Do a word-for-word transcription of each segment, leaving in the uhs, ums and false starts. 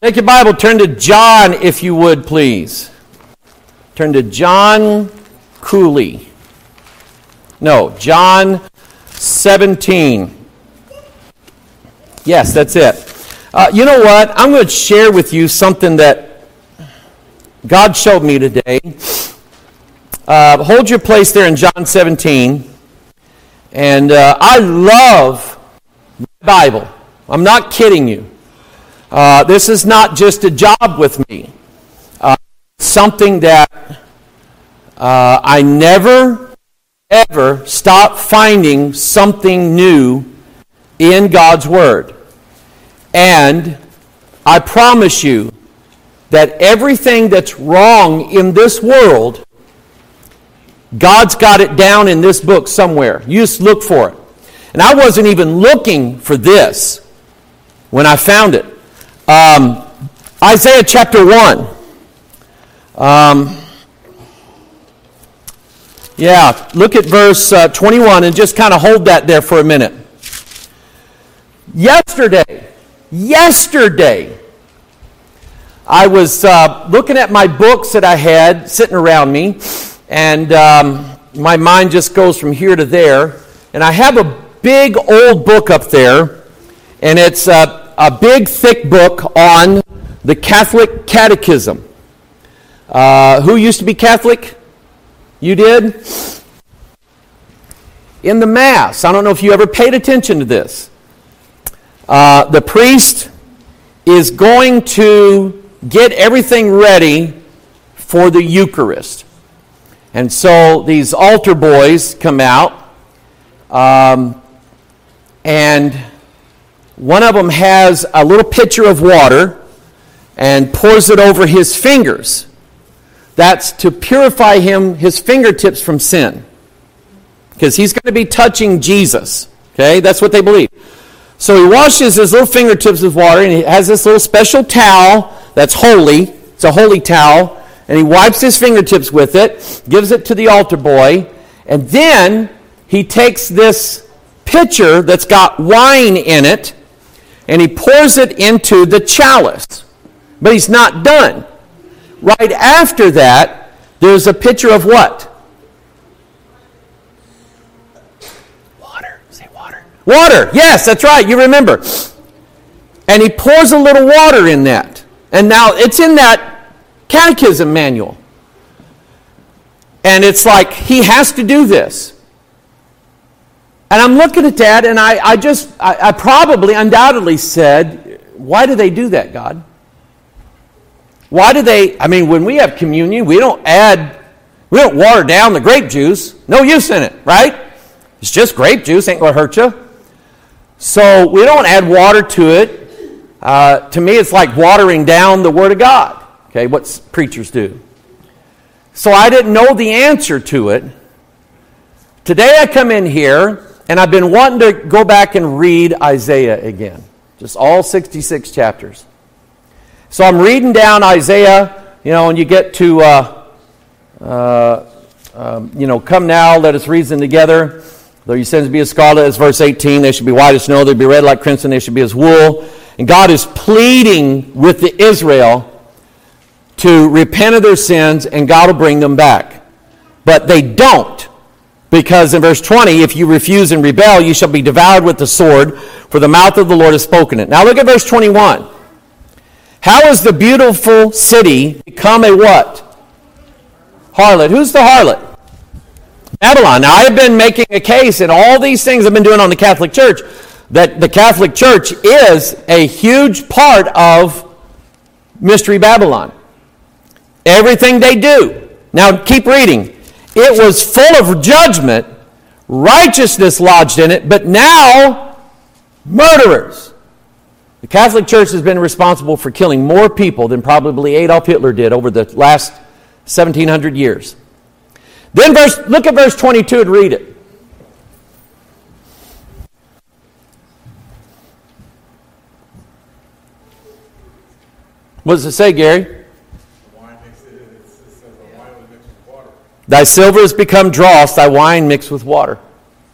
Take your Bible, turn to John, if you would, please. Turn to John Cooley. No, John seventeen. Yes, that's it. Uh, you know what? I'm going to share with you something that God showed me today. Uh, hold your place there in John seventeen. And uh, I love the Bible. I'm not kidding you. Uh, this is not just a job with me. Uh, something that uh, I never, ever stop finding something new in God's Word. And I promise you that everything that's wrong in this world, God's got it down in this book somewhere. You just look for it. And I wasn't even looking for this when I found it. Um, Isaiah chapter one. Um, yeah, look at verse uh, twenty-one and just kind of hold that there for a minute. Yesterday, yesterday, I was uh, looking at my books that I had sitting around me, and um, my mind just goes from here to there. And I have a big old book up there, and it's uh, a big, thick book on the Catholic Catechism. Uh, who used to be Catholic? You did? In the Mass, I don't know if you ever paid attention to this. Uh, the priest is going to get everything ready for the Eucharist. And so these altar boys come out, um, and one of them has a little pitcher of water and pours it over his fingers. That's to purify him, his fingertips from sin. Because he's going to be touching Jesus. Okay, that's what they believe. So he washes his little fingertips with water, and he has this little special towel that's holy. It's a holy towel. And he wipes his fingertips with it, gives it to the altar boy, and then he takes this pitcher that's got wine in it, and he pours it into the chalice. But he's not done. Right after that, there's a pitcher of what? Water. Say water. Water. Yes, that's right. You remember. And he pours a little water in that. And now it's in that catechism manual. And it's like he has to do this. And I'm looking at that, and I, I just, I, I probably, undoubtedly said, why do they do that, God? Why do they, I mean, when we have communion, we don't add, we don't water down the grape juice. No use in it, right? It's just grape juice, ain't going to hurt you. So we don't add water to it. Uh, to me, it's like watering down the Word of God, okay, what preachers do. So I didn't know the answer to it. Today I come in here, and I've been wanting to go back and read Isaiah again. Just all sixty-six chapters. So I'm reading down Isaiah, you know, and you get to, uh, uh, um, you know, come now, let us reason together. Though your sins be as scarlet, as verse eighteen, they should be white as snow, they be red like crimson, they should be as wool. And God is pleading with the Israel to repent of their sins, and God will bring them back. But they don't. Because in verse twenty, if you refuse and rebel, you shall be devoured with the sword, for the mouth of the Lord has spoken it. Now look at verse twenty-one. How has the beautiful city become a what? Harlot. Who's the harlot? Babylon. Now I have been making a case in all these things I've been doing on the Catholic Church, that the Catholic Church is a huge part of Mystery Babylon. Everything they do. Now keep reading. It was full of judgment, righteousness lodged in it, but now, murderers. The Catholic Church has been responsible for killing more people than probably Adolf Hitler did over the last seventeen hundred years. Then verse, look at verse twenty-two and read it. What does it say, Gary? Thy silver has become dross, thy wine mixed with water.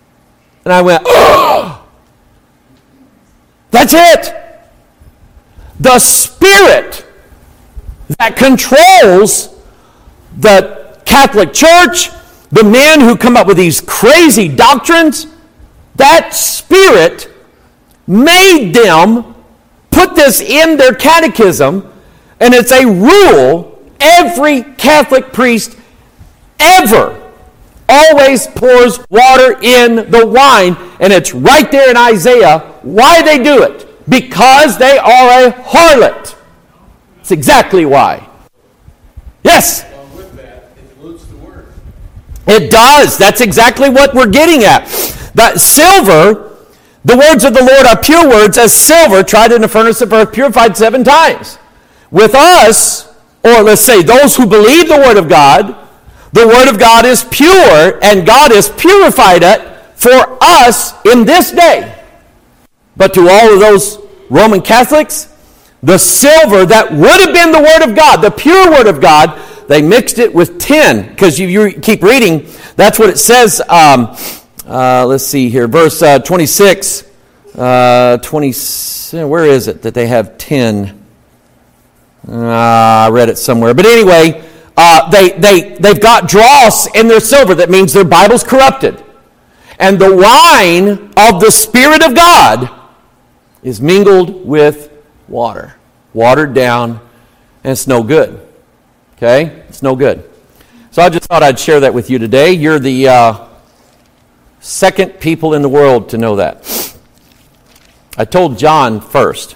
And I went, oh! That's it! the spirit that controls the Catholic Church, the men who come up with these crazy doctrines, that spirit made them put this in their catechism, and it's a rule every Catholic priest ever always pours water in the wine, and it's right there in Isaiah why they do it. Because they are a harlot. That's exactly why. Yes? Well, with that, it dilutes the word. It does. That's exactly what we're getting at. That silver, the words of the Lord are pure words, as silver tried in the furnace of earth, purified seven times. With us, or let's say those who believe the Word of God, the Word of God is pure, and God has purified it for us in this day. But to all of those Roman Catholics, the silver that would have been the Word of God, the pure Word of God, they mixed it with tin. Because you, you keep reading, that's what it says. Um, uh, let's see here, verse uh, twenty-six. Uh, twenty. Where is it that they have tin? Uh, I read it somewhere. But anyway, uh, they, they, they've got dross in their silver. That means their Bible's corrupted. And the wine of the Spirit of God is mingled with water. Watered down, and it's no good. Okay? It's no good. So I just thought I'd share that with you today. You're the uh, second people in the world to know that. I told John first.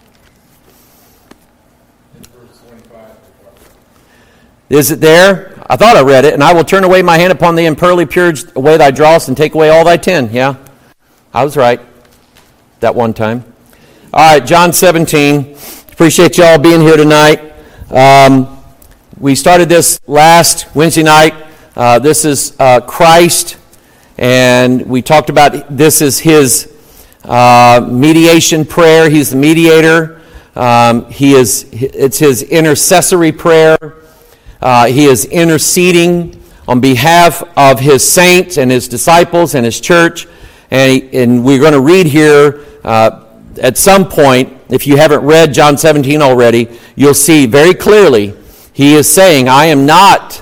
Is it there? I thought I read it. And I will turn away my hand upon thee and pearly purge away thy dross and take away all thy tin. Yeah, I was right that one time. All right, John seventeen. Appreciate y'all being here tonight. Um, we started this last Wednesday night. Uh, this is uh, Christ, and we talked about this is his uh, mediation prayer. He's the mediator. Um, he is. It's his intercessory prayer. Uh, he is interceding on behalf of his saints and his disciples and his church. And, he, and we're going to read here uh, at some point, if you haven't read John seventeen already, you'll see very clearly he is saying, I am not,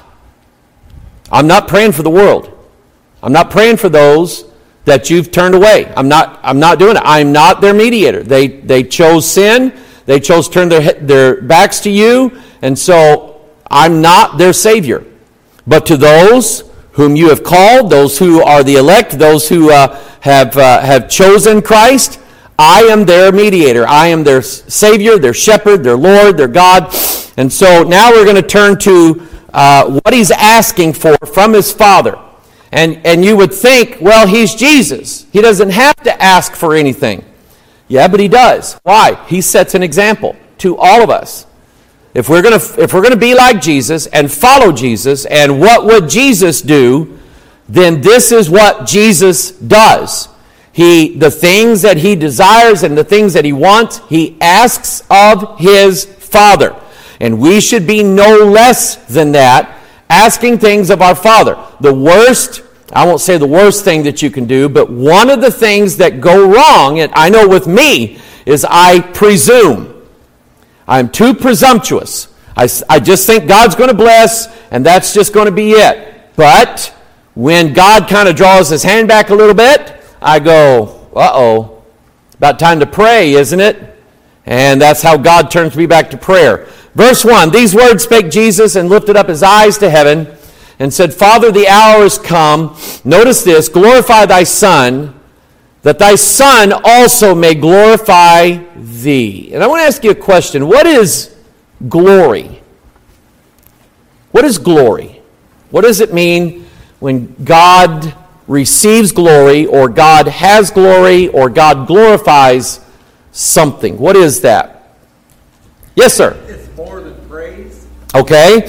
I'm not praying for the world. I'm not praying for those that you've turned away. I'm not, I'm not doing it. I'm not their mediator. They, they chose sin. They chose to turn their, their backs to you. And so I'm not their Savior. But to those whom you have called, those who are the elect, those who uh, have uh, have chosen Christ, I am their mediator. I am their Savior, their shepherd, their Lord, their God. And so now we're going to turn to uh, what he's asking for from his Father. And, and you would think, well, he's Jesus. He doesn't have to ask for anything. Yeah, but he does. Why? He sets an example to all of us. If we're going to if we're going to be like Jesus and follow Jesus, and what would Jesus do, then this is what Jesus does. He the things that he desires and the things that he wants, he asks of his Father. And we should be no less than that, asking things of our Father. The worst, I won't say the worst thing that you can do, but one of the things that go wrong, and I know with me, is I presume. I'm too presumptuous. I, I just think God's going to bless, and that's just going to be it. But when God kind of draws his hand back a little bit, I go, uh-oh, about time to pray, isn't it? And that's how God turns me back to prayer. Verse one, these words spake Jesus and lifted up his eyes to heaven and said, Father, the hour is come. Notice this, glorify thy Son, that thy Son also may glorify thee. And I want to ask you a question. What is glory? What is glory? What does it mean when God receives glory, or God has glory, or God glorifies something? What is that? Yes, sir. It's more than praise. Okay.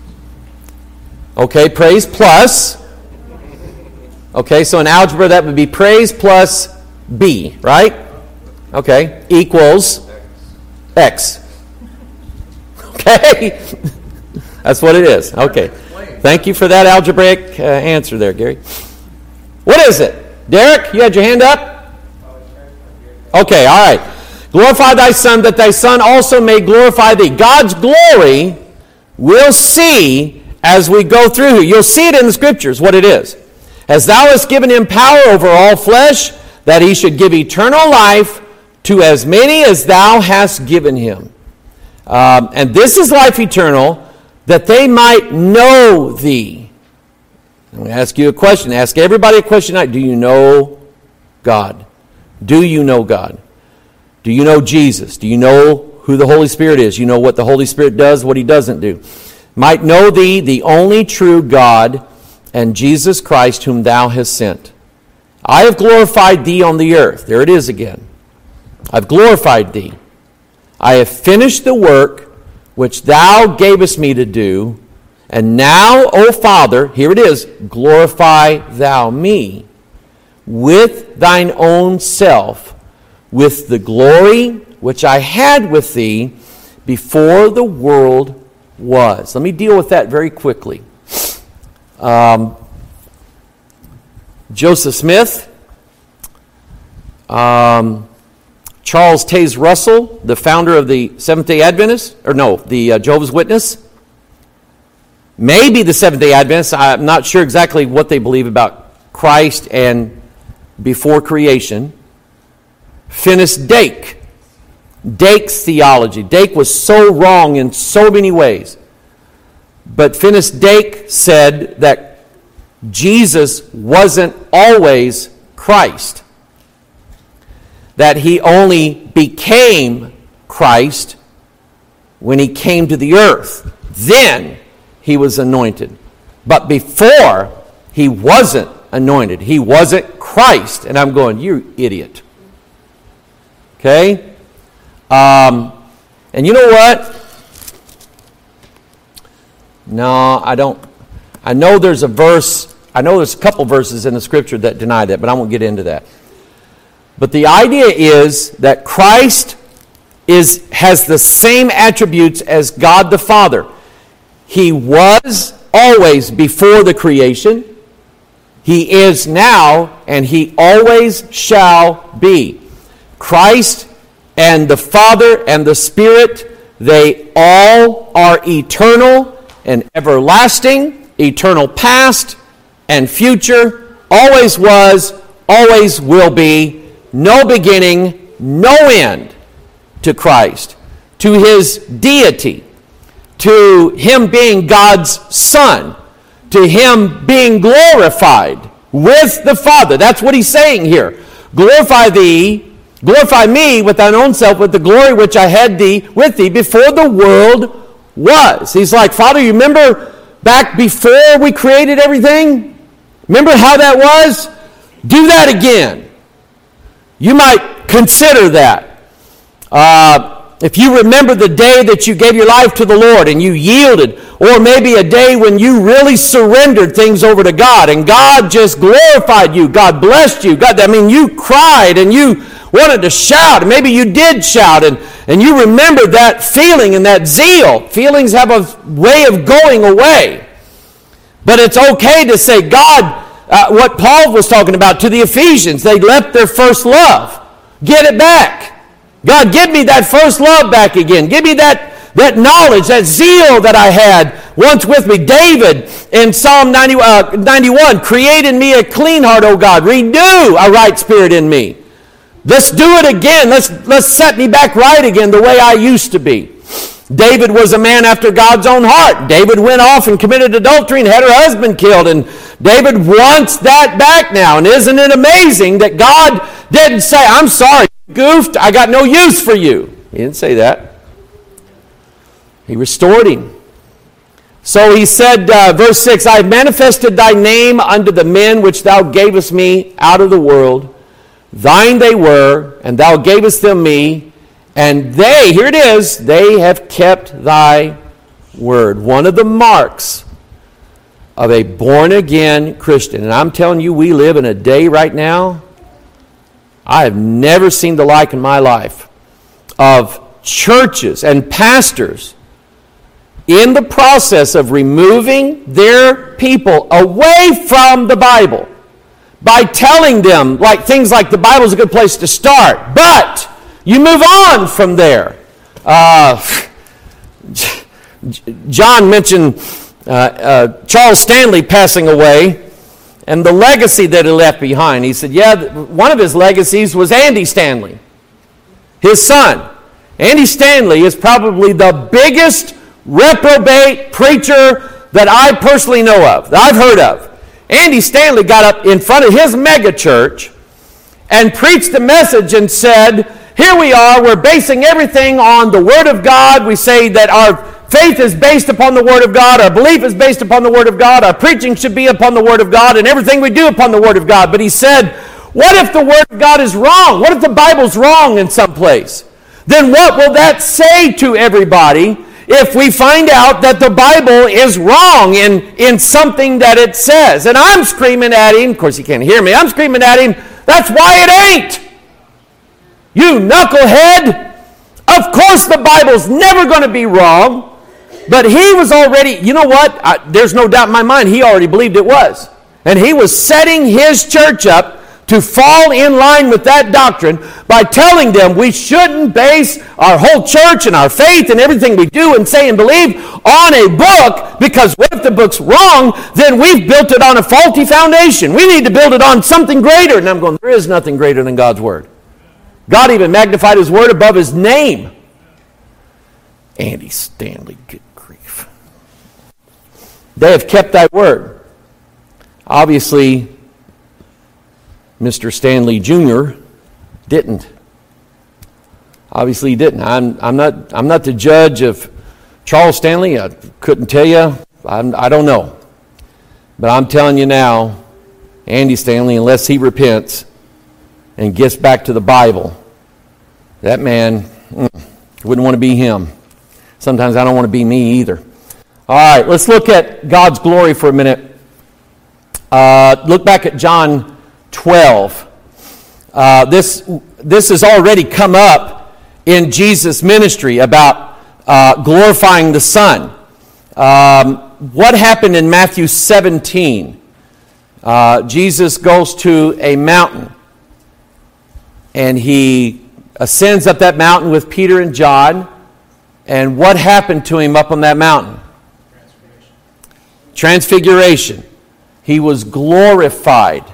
Okay, praise plus. Okay, so in algebra that would be praise plus B, right? Okay, equals X. Okay, that's what it is. Okay, thank you for that algebraic uh, answer there, Gary. What is it? Derek, you had your hand up? Okay, all right. Glorify thy Son, that thy Son also may glorify thee. God's glory we'll see as we go through. You'll see it in the Scriptures, what it is. As thou hast given him power over all flesh, that he should give eternal life to as many as thou hast given him. Um, and this is life eternal, that they might know thee. I'm going to ask you a question. Ask everybody a question tonight. Do you know God? Do you know God? Do you know Jesus? Do you know who the Holy Spirit is? You know what the Holy Spirit does, what he doesn't do. Might know thee, the only true God, and Jesus Christ, whom thou hast sent. I have glorified thee on the earth. There it is again. I've glorified thee. I have finished the work which thou gavest me to do. And now, O Father, here it is, glorify thou me with thine own self, with the glory which I had with thee before the world was. Let me deal with that very quickly. Um, Joseph Smith, um, Charles Taze Russell, the founder of the Seventh-day Adventists, or no, the uh, Jehovah's Witness, maybe the Seventh-day Adventists, I'm not sure exactly what they believe about Christ and before creation. Finis Dake, Dake's theology. Dake was so wrong in so many ways. But Finis Dake said that Jesus wasn't always Christ. That he only became Christ when he came to the earth. Then he was anointed. But before, he wasn't anointed. He wasn't Christ. And I'm going, you idiot. Okay? Um, and you know what? No, I don't. I know there's a verse, I know there's a couple verses in the Scripture that deny that, but I won't get into that. But the idea is that Christ is has the same attributes as God the Father. He was always before the creation. He is now, and he always shall be. Christ and the Father and the Spirit, they all are eternal and everlasting, eternal past and future, always was, always will be, no beginning, no end to Christ, to his deity, to him being God's Son, to him being glorified with the Father. That's what he's saying here. Glorify thee, glorify me with thine own self, with the glory which I had thee with thee before the world was. He's like, Father, you remember back before we created everything? Remember how that was? Do that again. You might consider that. Uh, if you remember the day that you gave your life to the Lord and you yielded, or maybe a day when you really surrendered things over to God and God just glorified you, God blessed you, God, I mean, you cried and you wanted to shout, and maybe you did shout, and, and you remember that feeling and that zeal. Feelings have a way of going away. But it's okay to say, God, uh, what Paul was talking about to the Ephesians, they left their first love. Get it back. God, give me that first love back again. Give me that, that knowledge, that zeal that I had once with me. David in Psalm ninety, uh, ninety-one, create in me a clean heart, O God. Renew a right spirit in me. Let's do it again. Let's, let's set me back right again the way I used to be. David was a man after God's own heart. David went off and committed adultery and had her husband killed. And David wants that back now. And isn't it amazing that God didn't say, I'm sorry, goofed, I got no use for you. He didn't say that. He restored him. So he said, uh, verse six, I have manifested thy name unto the men which thou gavest me out of the world. Thine they were, and thou gavest them me, and they, here it is, they have kept thy word. One of the marks of a born-again Christian. And I'm telling you, we live in a day right now, I have never seen the like in my life, of churches and pastors in the process of removing their people away from the Bible by telling them like things like the Bible is a good place to start, but You move on from there. Uh, John mentioned uh, uh, Charles Stanley passing away and the legacy that he left behind. He said, yeah, one of his legacies was Andy Stanley, his son. Andy Stanley is probably the biggest reprobate preacher that I personally know of, that I've heard of. Andy Stanley got up in front of his mega church and preached a message and said, here we are, we're basing everything on the Word of God. We say that our faith is based upon the Word of God, our belief is based upon the Word of God, our preaching should be upon the Word of God, and everything we do upon the Word of God. But he said, what if the Word of God is wrong? What if the Bible's wrong in some place? Then what will that say to everybody if we find out that the Bible is wrong in, in something that it says? And I'm screaming at him, of course he can't hear me, I'm screaming at him, that's why it ain't! You knucklehead! Of course the Bible's never going to be wrong, but he was already, you know what? I, there's no doubt in my mind, he already believed it was. And he was setting his church up to fall in line with that doctrine by telling them we shouldn't base our whole church and our faith and everything we do and say and believe on a book, because what if the book's wrong? Then we've built it on a faulty foundation. We need to build it on something greater. And I'm going, there is nothing greater than God's Word. God even magnified His Word above His name. Andy Stanley, good grief. They have kept thy word. Obviously, Mister Stanley Junior didn't. Obviously, he didn't. I'm, I'm not. I'm not the judge of Charles Stanley. I couldn't tell you. I'm, I don't know. But I'm telling you now, Andy Stanley, unless he repents and gets back to the Bible, that man, mm, wouldn't want to be him. Sometimes I don't want to be me either. All right, let's look at God's glory for a minute. Uh, look back at John twelve. Uh, this, this has already come up in Jesus' ministry about uh, glorifying the Son. Um, what happened in Matthew seventeen? Uh, Jesus goes to a mountain, and he ascends up that mountain with Peter and John. And what happened to him up on that mountain? Transfiguration. Transfiguration. He was glorified.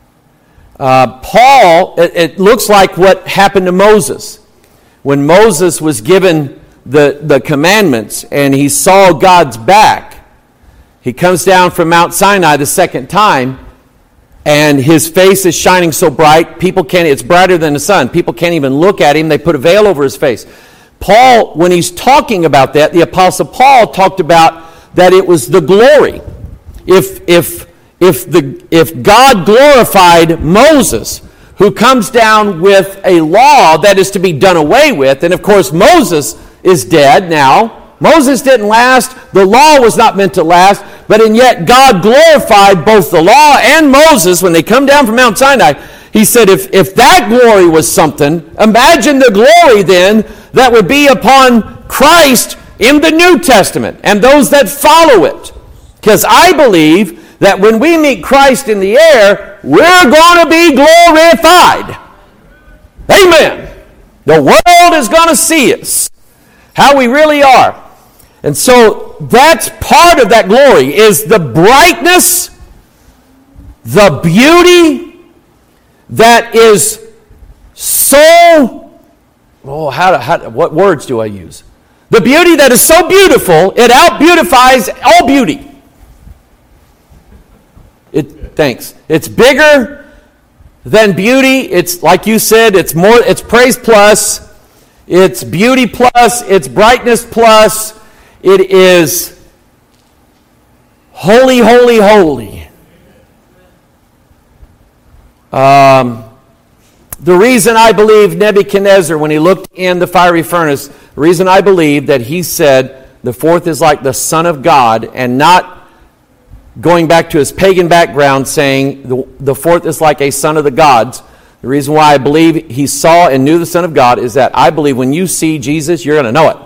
Uh, Paul, it, it looks like what happened to Moses. When Moses was given the, the commandments and he saw God's back, he comes down from Mount Sinai the second time, and his face is shining so bright, people can't, it's brighter than the sun. People can't even look at him. They put a veil over his face. Paul, when he's talking about that, the Apostle Paul talked about that it was the glory. If, if, if, the, if God glorified Moses, who comes down with a law that is to be done away with, and of course Moses is dead now. Moses didn't last. The law was not meant to last. But and yet God glorified both the law and Moses when they come down from Mount Sinai. He said, if, if that glory was something, imagine the glory then that would be upon Christ in the New Testament and those that follow it. Because I believe that when we meet Christ in the air, we're going to be glorified. Amen. The world is going to see us, how we really are. And so that's part of that glory, is the brightness, the beauty that is so, oh, how, how, what words do I use? The beauty that is so beautiful, it out-beautifies all beauty. It, thanks. It's bigger than beauty. It's, like you said, it's more, it's praise plus, it's beauty plus, it's brightness plus, it is holy, holy, holy. Um, the reason I believe Nebuchadnezzar, when he looked in the fiery furnace, the reason I believe that he said the fourth is like the Son of God, and not going back to his pagan background saying the, the fourth is like a son of the gods. The reason why I believe he saw and knew the Son of God is that I believe when you see Jesus, you're going to know it.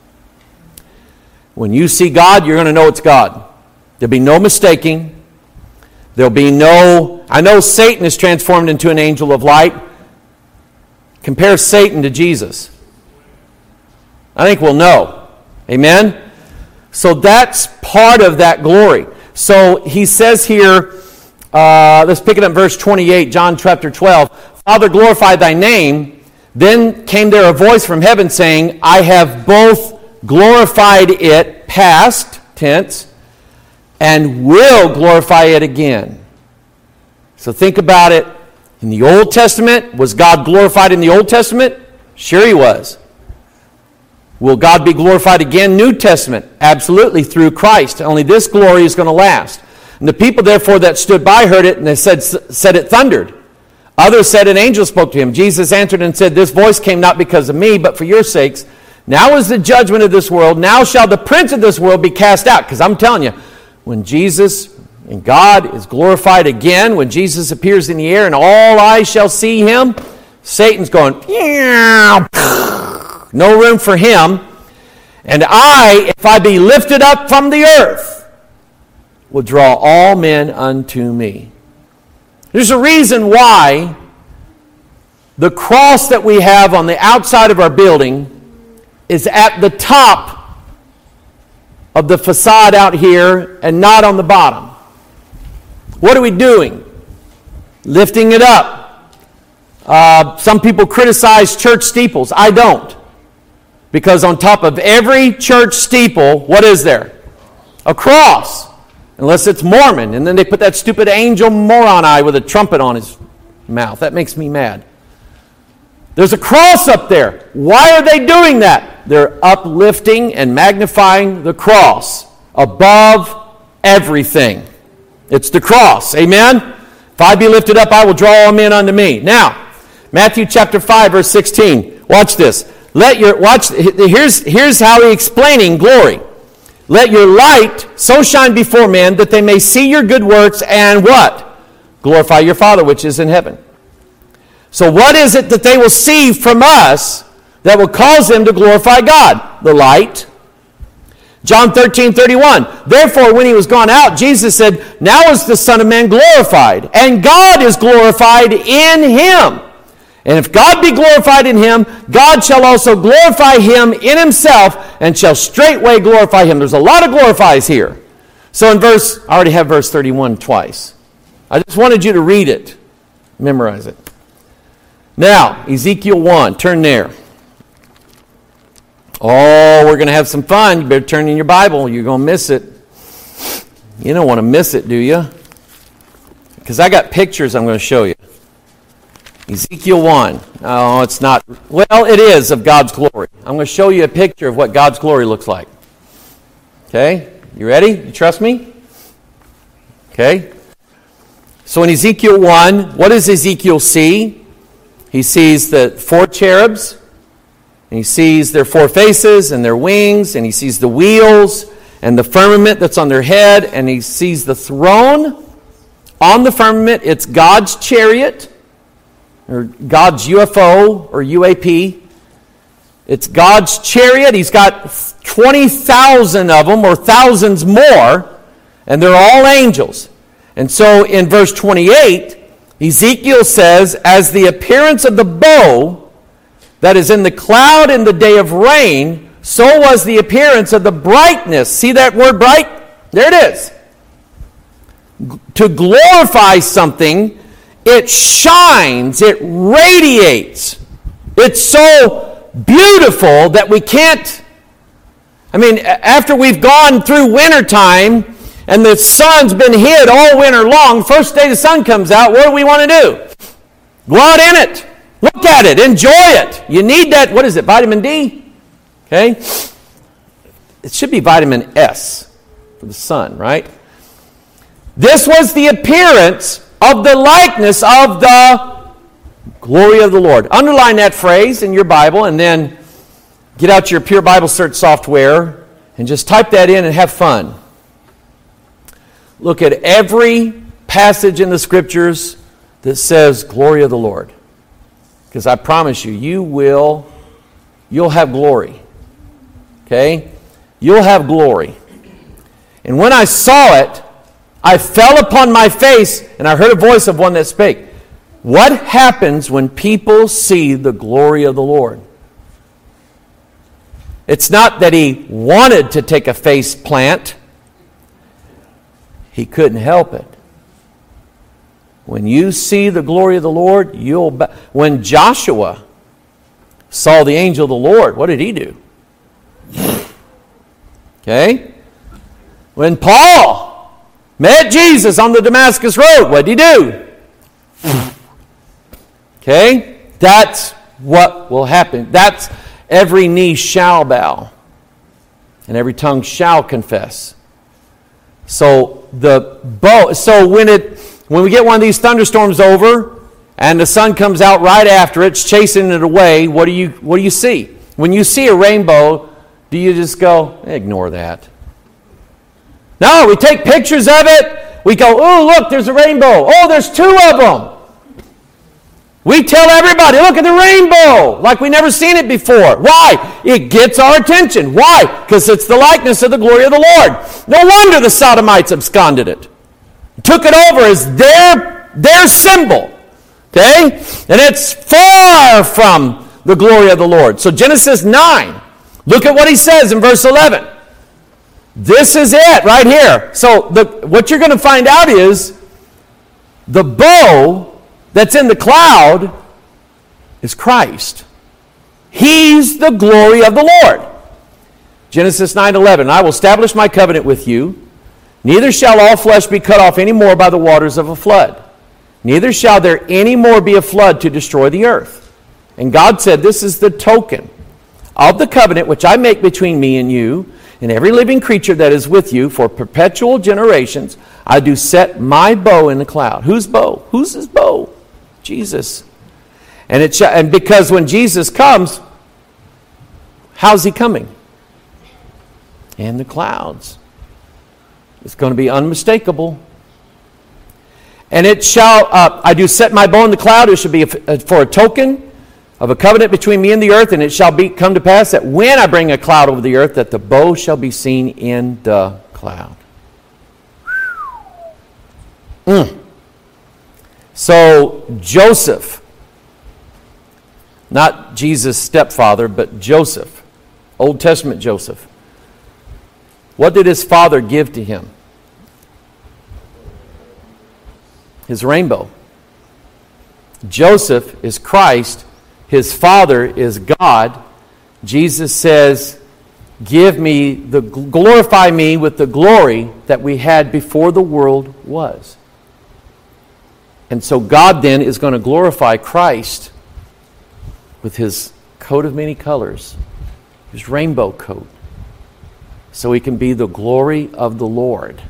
When you see God, you're going to know it's God. There'll be no mistaking. There'll be no... I know Satan is transformed into an angel of light. Compare Satan to Jesus. I think we'll know. Amen? So that's part of that glory. So he says here, uh, let's pick it up in verse twenty-eight, John chapter twelve. Father, glorify thy name. Then came there a voice from heaven saying, I have both glorified it, past tense, and will glorify it again. So think about it. In the Old Testament, was God glorified in the Old Testament? Sure he was. Will God be glorified again? New Testament, absolutely, through Christ. Only this glory is going to last. And the people, therefore, that stood by heard it, and they said, said it thundered. Others said, an angel spoke to him. Jesus answered and said, this voice came not because of me, but for your sakes. Now is the judgment of this world. Now shall the prince of this world be cast out. Because I'm telling you, when Jesus and God is glorified again, when Jesus appears in the air and all eyes shall see him, Satan's going, no room for him. And I, if I be lifted up from the earth, will draw all men unto me. There's a reason why the cross that we have on the outside of our building is at the top of the facade out here and not on the bottom. What are we doing? Lifting it up. Uh, some people criticize church steeples. I don't. Because on top of every church steeple, what is there? A cross. Unless it's Mormon. And then they put that stupid angel moron eye with a trumpet on his mouth. That makes me mad. There's a cross up there. Why are they doing that? They're uplifting and magnifying the cross above everything. It's the cross. Amen? If I be lifted up, I will draw all men unto me. Now, Matthew chapter five, verse sixteen. Watch this. Let your watch. Here's, here's how he's explaining glory. Let your light so shine before men that they may see your good works and what? Glorify your Father which is in heaven. So what is it that they will see from us that will cause them to glorify God? The light. John thirteen thirty-one. Therefore, when he was gone out, Jesus said, now is the Son of Man glorified, and God is glorified in him. And if God be glorified in him, God shall also glorify him in himself, and shall straightway glorify him. There's a lot of glorifies here. So in verse, I already have verse thirty-one twice. I just wanted you to read it. Memorize it. Now, Ezekiel one, turn there. Oh, we're going to have some fun. You better turn in your Bible. You're going to miss it. You don't want to miss it, do you? Because I got pictures I'm going to show you. Ezekiel one. Oh, it's not. Well, it is of God's glory. I'm going to show you a picture of what God's glory looks like. Okay? You ready? You trust me? Okay? So in Ezekiel one, what does Ezekiel see? He sees the four cherubs. And he sees their four faces and their wings, and he sees the wheels and the firmament that's on their head, and he sees the throne on the firmament. It's God's chariot, or God's U F O, or U A P. It's God's chariot. He's got twenty thousand of them, or thousands more, and they're all angels. And so in verse twenty-eight, Ezekiel says, as the appearance of the bow that is in the cloud in the day of rain, so was the appearance of the brightness. See that word bright? There it is. To glorify something, it shines, it radiates. It's so beautiful that we can't, I mean, after we've gone through wintertime and the sun's been hid all winter long, first day the sun comes out, what do we want to do? Go out in it. Look at it. Enjoy it. You need that, what is it, vitamin D? Okay? It should be vitamin S for the sun, right? This was the appearance of the likeness of the glory of the Lord. Underline that phrase in your Bible and then get out your Pure Bible Search software and just type that in and have fun. Look at every passage in the Scriptures that says glory of the Lord. Because I promise you, you will, you'll have glory. Okay? You'll have glory. And when I saw it, I fell upon my face, and I heard a voice of one that spake. What happens when people see the glory of the Lord? It's not that he wanted to take a face plant. He couldn't help it. When you see the glory of the Lord, you'll... Ba- when Joshua saw the angel of the Lord, what did he do? Okay? When Paul met Jesus on the Damascus Road, what did he do? Okay? That's what will happen. That's every knee shall bow and every tongue shall confess. So the bow, so when it when we get one of these thunderstorms over and the sun comes out right after it, it's chasing it away, what do you what do you see? When you see a rainbow, do you just go, ignore that? No, we take pictures of it. We go, oh, look, there's a rainbow. Oh, there's two of them. We tell everybody, look at the rainbow, like we never seen it before. Why? It gets our attention. Why? Because it's the likeness of the glory of the Lord. No wonder the Sodomites absconded it. Took it over as their, their symbol. Okay? And it's far from the glory of the Lord. So Genesis nine, look at what he says in verse eleven. This is it right here. So the, what you're going to find out is the bow that's in the cloud is Christ. He's the glory of the Lord. Genesis nine eleven, I will establish my covenant with you. Neither shall all flesh be cut off any more by the waters of a flood. Neither shall there any more be a flood to destroy the earth. And God said, this is the token of the covenant which I make between me and you and every living creature that is with you for perpetual generations. I do set my bow in the cloud. Whose bow? Who's his bow? Jesus. And it sh- and because when Jesus comes, how's he coming? In the clouds. It's going to be unmistakable. And it shall, uh, I do set my bow in the cloud. It shall be a, for a token of a covenant between me and the earth. And it shall be come to pass that when I bring a cloud over the earth, that the bow shall be seen in the cloud. Mm. So Joseph, not Jesus' stepfather, but Joseph, Old Testament Joseph, what did his father give to him? His rainbow. Joseph is Christ. His father is God. Jesus says, give me, the glorify me with the glory that we had before the world was. And so God then is going to glorify Christ with his coat of many colors, his rainbow coat, so he can be the glory of the Lord.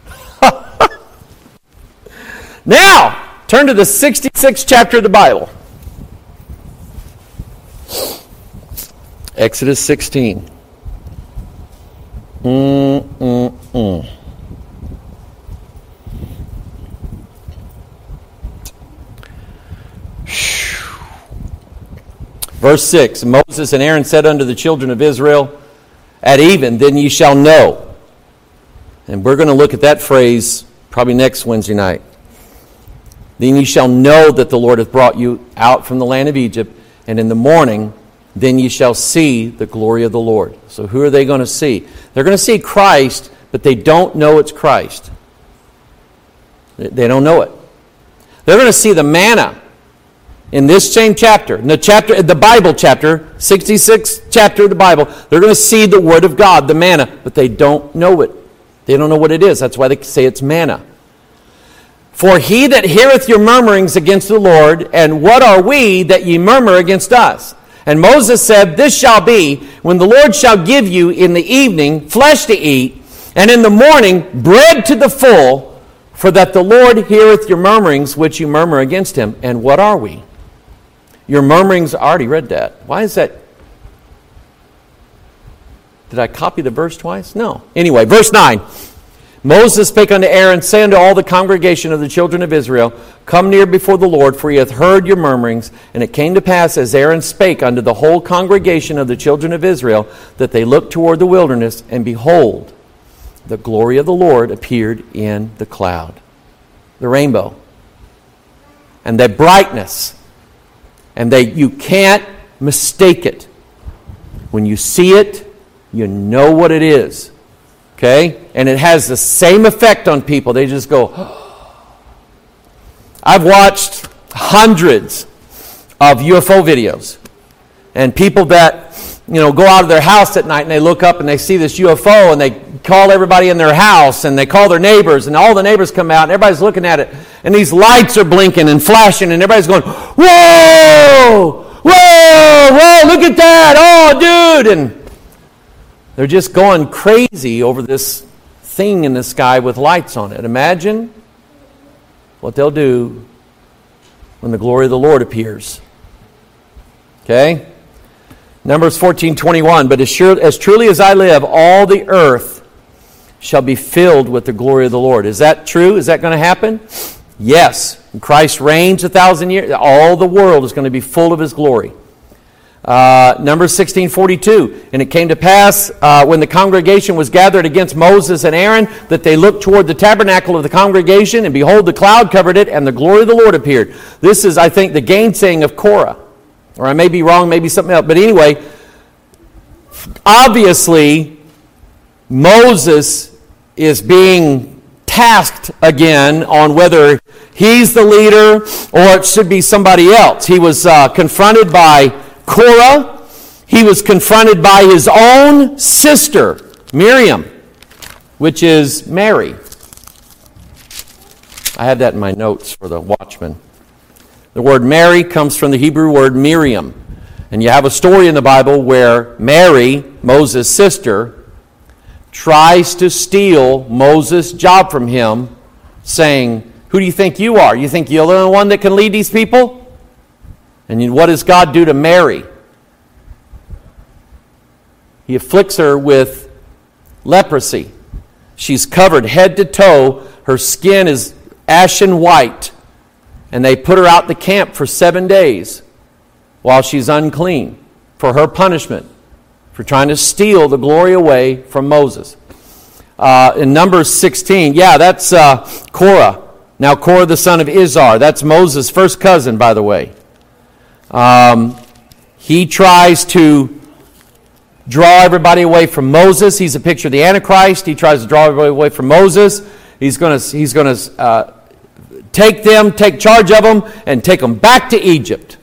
Now, turn to the sixty-sixth chapter of the Bible. Exodus sixteen. Mm-mm-mm. Verse six, Moses and Aaron said unto the children of Israel, at even, then ye shall know. And we're going to look at that phrase probably next Wednesday night. Then ye shall know that the Lord hath brought you out from the land of Egypt, and in the morning, then ye shall see the glory of the Lord. So who are they going to see? They're going to see Christ, but they don't know it's Christ. They don't know it. They're going to see the manna in this same chapter, in the chapter, the Bible chapter, sixty-sixth chapter of the Bible. They're going to see the Word of God, the manna, but they don't know it. They don't know what it is. That's why they say it's manna. For he that heareth your murmurings against the Lord, and what are we that ye murmur against us? And Moses said, this shall be, when the Lord shall give you in the evening flesh to eat, and in the morning bread to the full, for that the Lord heareth your murmurings which you murmur against him. And what are we? Your murmurings, I already read that. Why is that? Did I copy the verse twice? No. Anyway, verse nine. Moses spake unto Aaron, say unto all the congregation of the children of Israel, come near before the Lord, for he hath heard your murmurings. And it came to pass, as Aaron spake unto the whole congregation of the children of Israel, that they looked toward the wilderness, and behold, the glory of the Lord appeared in the cloud. The rainbow. and their brightness. And they you can't mistake it. When you see it, you know what it is. Okay? And it has the same effect on people. They just go, oh. I've watched hundreds of U F O videos. And people that, you know, go out of their house at night and they look up and they see this U F O and they call everybody in their house and they call their neighbors and all the neighbors come out and everybody's looking at it and these lights are blinking and flashing and everybody's going, whoa, whoa, whoa, look at that, oh, dude. And they're just going crazy over this thing in the sky with lights on it. Imagine what they'll do when the glory of the Lord appears. Okay? Numbers fourteen twenty-one, but as, sure, as truly as I live, all the earth shall be filled with the glory of the Lord. Is that true? Is that going to happen? Yes. When Christ reigns a thousand years, all the world is going to be full of His glory. Uh, Numbers sixteen forty-two, and it came to pass uh, when the congregation was gathered against Moses and Aaron that they looked toward the tabernacle of the congregation, and behold, the cloud covered it, and the glory of the Lord appeared. This is, I think, the gainsaying of Korah. Or I may be wrong, maybe something else. But anyway, obviously, Moses is being tasked again on whether he's the leader or it should be somebody else. He was uh, confronted by Korah. He was confronted by his own sister, Miriam, which is Mary. I had that in my notes for the watchman. The word Mary comes from the Hebrew word Miriam. And you have a story in the Bible where Mary, Moses' sister, tries to steal Moses' job from him, saying, who do you think you are? You think you're the only one that can lead these people? And what does God do to Mary? He afflicts her with leprosy. She's covered head to toe. Her skin is ashen white. And they put her out the camp for seven days while she's unclean for her punishment for trying to steal the glory away from Moses. Uh, in Numbers sixteen, yeah, that's uh, Korah. Now Korah the son of Izhar. That's Moses' first cousin, by the way. Um, he tries to draw everybody away from Moses. He's a picture of the Antichrist. He tries to draw everybody away from Moses. He's going to he's going to uh, take them, take charge of them, and take them back to Egypt.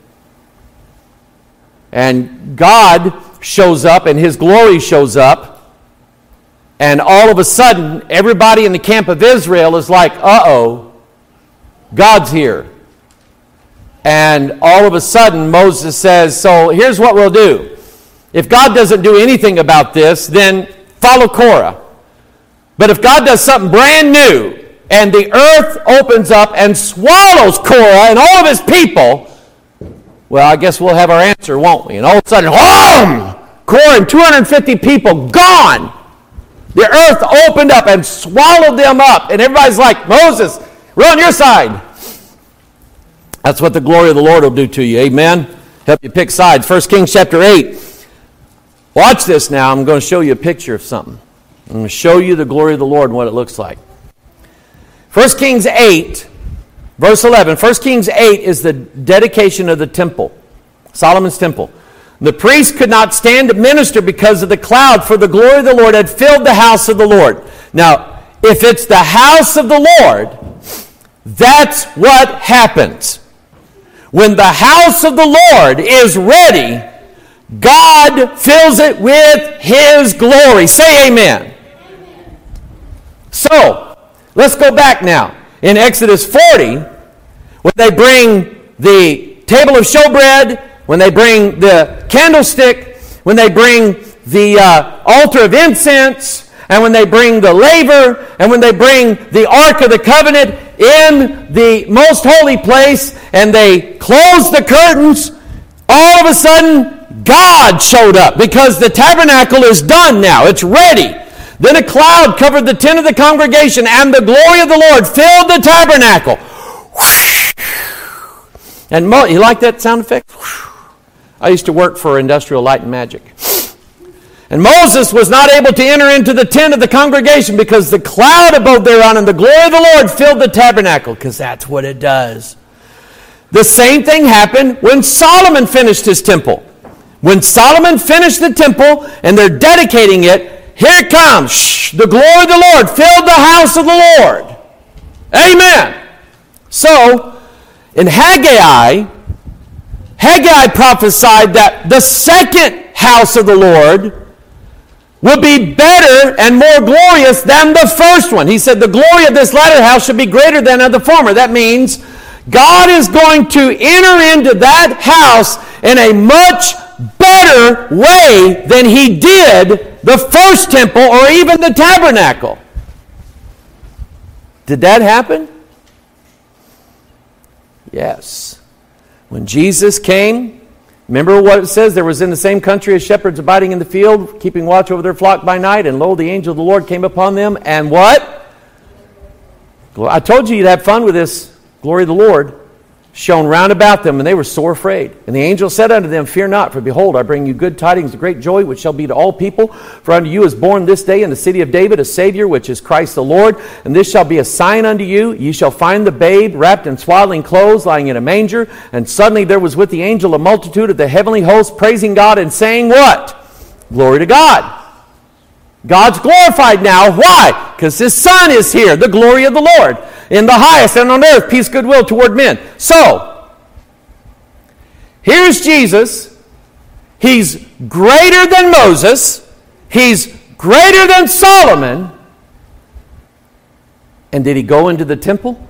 And God shows up, and His glory shows up, and all of a sudden, everybody in the camp of Israel is like, uh-oh, God's here. And all of a sudden, Moses says, so here's what we'll do. If God doesn't do anything about this, then follow Korah. But if God does something brand new, and the earth opens up and swallows Korah and all of his people, well, I guess we'll have our answer, won't we? And all of a sudden, boom! Korah and two hundred fifty people gone. The earth opened up and swallowed them up. And everybody's like, Moses, we're on your side. That's what the glory of the Lord will do to you. Amen? Help you pick sides. First Kings chapter eight. Watch this now. I'm going to show you a picture of something. I'm going to show you the glory of the Lord and what it looks like. First Kings eight, verse eleven. First Kings eight is the dedication of the temple, Solomon's temple. The priest could not stand to minister because of the cloud, for the glory of the Lord had filled the house of the Lord. Now, if it's the house of the Lord, that's what happens. When the house of the Lord is ready, God fills it with His glory. Say amen. Amen. So, let's go back now. In Exodus forty, when they bring the table of showbread, when they bring the candlestick, when they bring the uh, altar of incense, and when they bring the laver, and when they bring the Ark of the Covenant in the most holy place, and they close the curtains, all of a sudden, God showed up because the tabernacle is done now. It's ready. Then a cloud covered the tent of the congregation, and the glory of the Lord filled the tabernacle. And Mo- you like that sound effect? I used to work for Industrial Light and Magic. And Moses was not able to enter into the tent of the congregation because the cloud abode thereon and the glory of the Lord filled the tabernacle, because that's what it does. The same thing happened when Solomon finished his temple. When Solomon finished the temple and they're dedicating it, here it comes. Shh, the glory of the Lord filled the house of the Lord. Amen. So, in Haggai, Haggai prophesied that the second house of the Lord will be better and more glorious than the first one. He said the glory of this latter house should be greater than of the former. That means God is going to enter into that house in a much better way than he did the first temple or even the tabernacle. Did that happen? Yes. When Jesus came, remember what it says? There was in the same country as shepherds abiding in the field, keeping watch over their flock by night, and lo, the angel of the Lord came upon them, and what? I told you you'd have fun with this. Glory of the Lord shone round about them, and they were sore afraid. And the angel said unto them, Fear not, for behold, I bring you good tidings of great joy, which shall be to all people. For unto you is born this day in the city of David a Savior, which is Christ the Lord. And this shall be a sign unto you. Ye shall find the babe wrapped in swaddling clothes, lying in a manger. And suddenly there was with the angel a multitude of the heavenly host, praising God and saying what? Glory to God. God's glorified now. Why? Because his Son is here, the glory of the Lord. In the highest and on earth, peace, goodwill toward men. So, here's Jesus. He's greater than Moses. He's greater than Solomon. And did he go into the temple?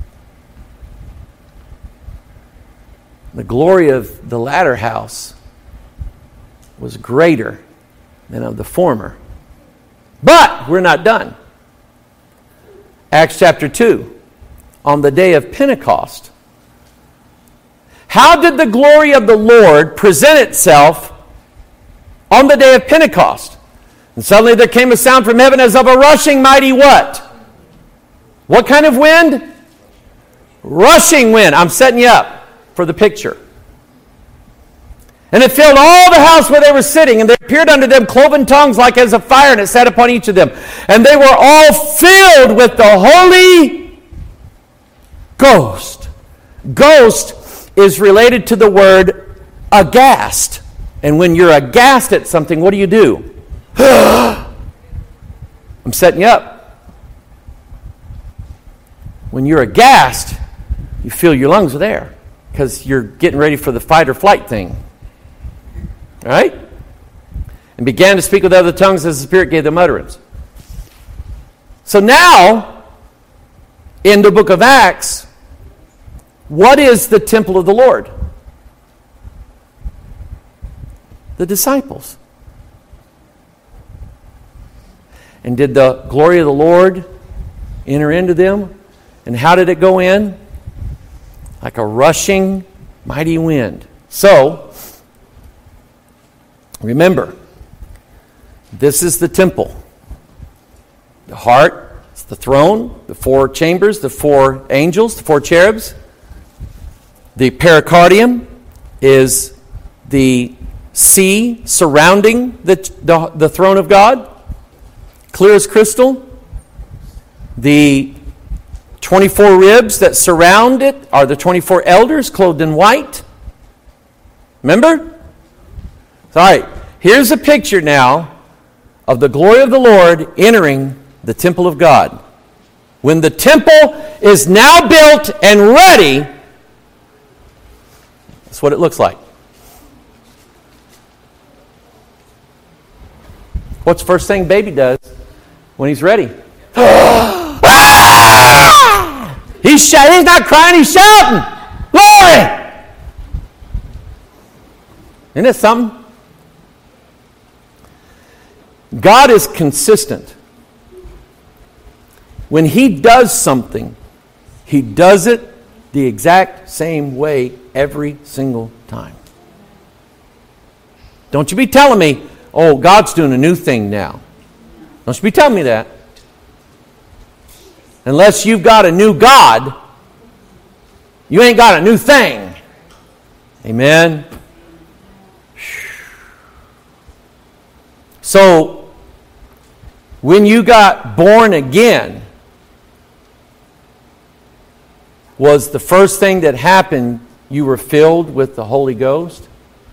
The glory of the latter house was greater than of the former. But we're not done. Acts chapter two, on the day of Pentecost. How did the glory of the Lord present itself on the day of Pentecost? And suddenly there came a sound from heaven as of a rushing mighty what? What kind of wind? Rushing wind. I'm setting you up for the picture. And it filled all the house where they were sitting, and there appeared unto them cloven tongues like as of fire, and it sat upon each of them. And they were all filled with the Holy Ghost. Ghost is related to the word aghast. And when you're aghast at something, what do you do? I'm setting you up. When you're aghast, you feel your lungs are there because you're getting ready for the fight or flight thing. Right? And began to speak with other tongues as the Spirit gave them utterance. So now, in the book of Acts, what is the temple of the Lord? The disciples. And did the glory of the Lord enter into them? And how did it go in? Like a rushing mighty wind. So, remember, this is the temple. The heart is the throne, the four chambers, the four angels, the four cherubs. The pericardium is the sea surrounding the, the, the throne of God, clear as crystal. The twenty-four ribs that surround it are the twenty-four elders clothed in white. Remember? All right, here's a picture now of the glory of the Lord entering the temple of God. When the temple is now built and ready, that's what it looks like. What's the first thing baby does when he's ready? he's, sh- he's not crying, he's shouting. Glory! Isn't that something? God is consistent. When he does something, he does it the exact same way every single time. Don't you be telling me, oh, God's doing a new thing now. Don't you be telling me that. Unless you've got a new God, you ain't got a new thing. Amen? So, when you got born again, was the first thing that happened you were filled with the Holy Ghost?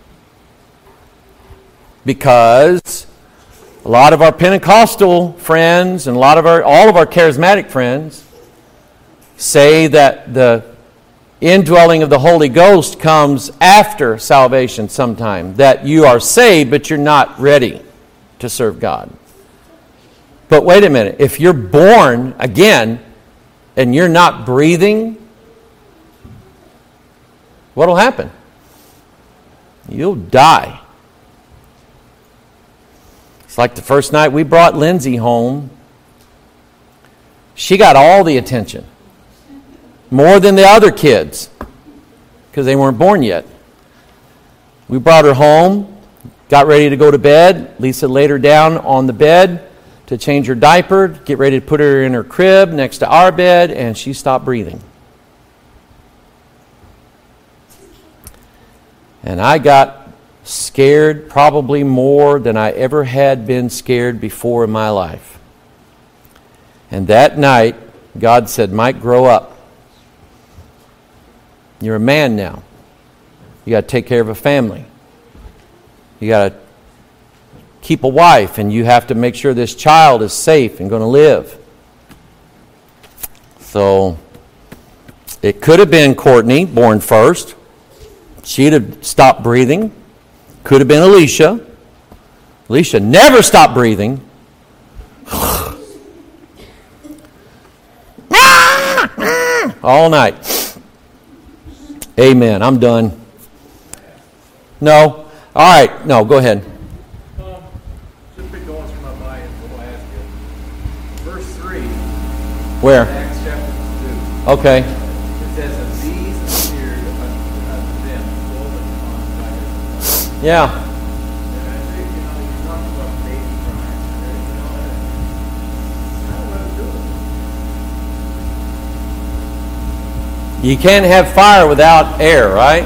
Because a lot of our Pentecostal friends and a lot of our, all of our charismatic friends say that the indwelling of the Holy Ghost comes after salvation sometime. That you are saved, but you're not ready to serve God. But wait a minute. If you're born again and you're not breathing, what will happen? You'll die. It's like the first night we brought Lindsay home. She got all the attention. More than the other kids. Because they weren't born yet. We brought her home. Got ready to go to bed. Lisa laid her down on the bed to change her diaper. Get ready to put her in her crib next to our bed. And she stopped breathing. And I got scared probably more than I ever had been scared before in my life. And that night, God said, Mike, grow up. You're a man now. You got to take care of a family. You got to keep a wife, and you have to make sure this child is safe and going to live. So, it could have been Courtney, born first. She'd have stopped breathing. Could have been Alicia. Alicia never stopped breathing. All night. Amen. I'm done. No. All right. No, go ahead. Um, just been going through my mind, what I ask you. Verse three. Where? Acts chapter two. Okay. It says, and these appeared unto them full upon fire. Yeah. And I think, you know, you talk about baby crying. You know, and I don't want to do it. You can't have fire without air, right?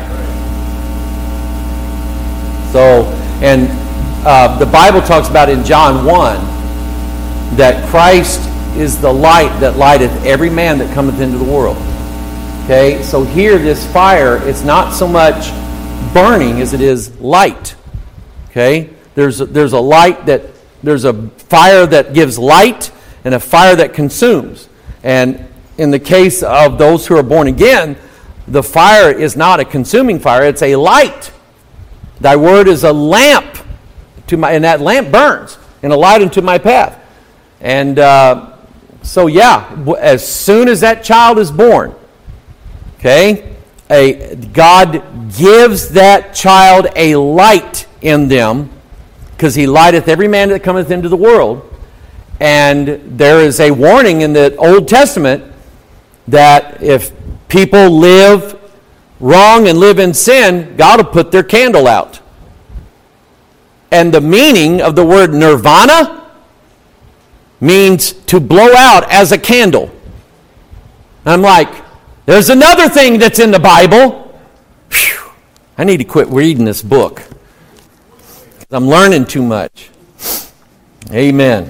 So, and uh, the Bible talks about in John one that Christ is the light that lighteth every man that cometh into the world. Okay, so here this fire, it's not so much burning as it is light. Okay, there's a, there's a light that there's a fire that gives light and a fire that consumes. And in the case of those who are born again, the fire is not a consuming fire, it's a light. Thy word is a lamp to my, and that lamp burns, and a light unto my path. And uh, so yeah, as soon as that child is born, okay, a God gives that child a light in them, because he lighteth every man that cometh into the world. And there is a warning in the Old Testament that if people live wrong and live in sin, God will put their candle out. And the meaning of the word nirvana means to blow out as a candle. And I'm like, there's another thing that's in the Bible. Whew, I need to quit reading this book. I'm learning too much. Amen.